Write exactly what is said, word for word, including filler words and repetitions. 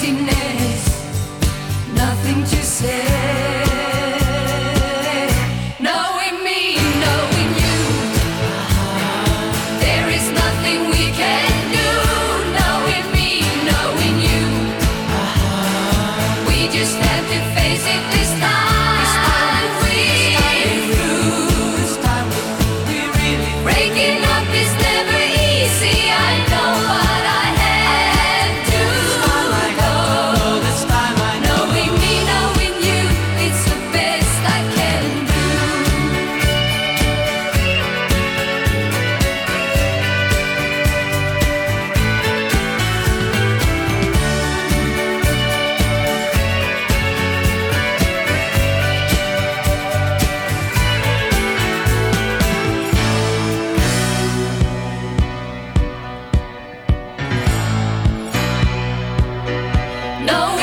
emptiness, nothing to say. Knowing me, knowing you, there is nothing we can do. Knowing me, knowing you, we just have to face it this time. Breaking up is never easy, I know, but I had to go. This time I know. Knowing me, knowing you, it's the best I can do. Knowing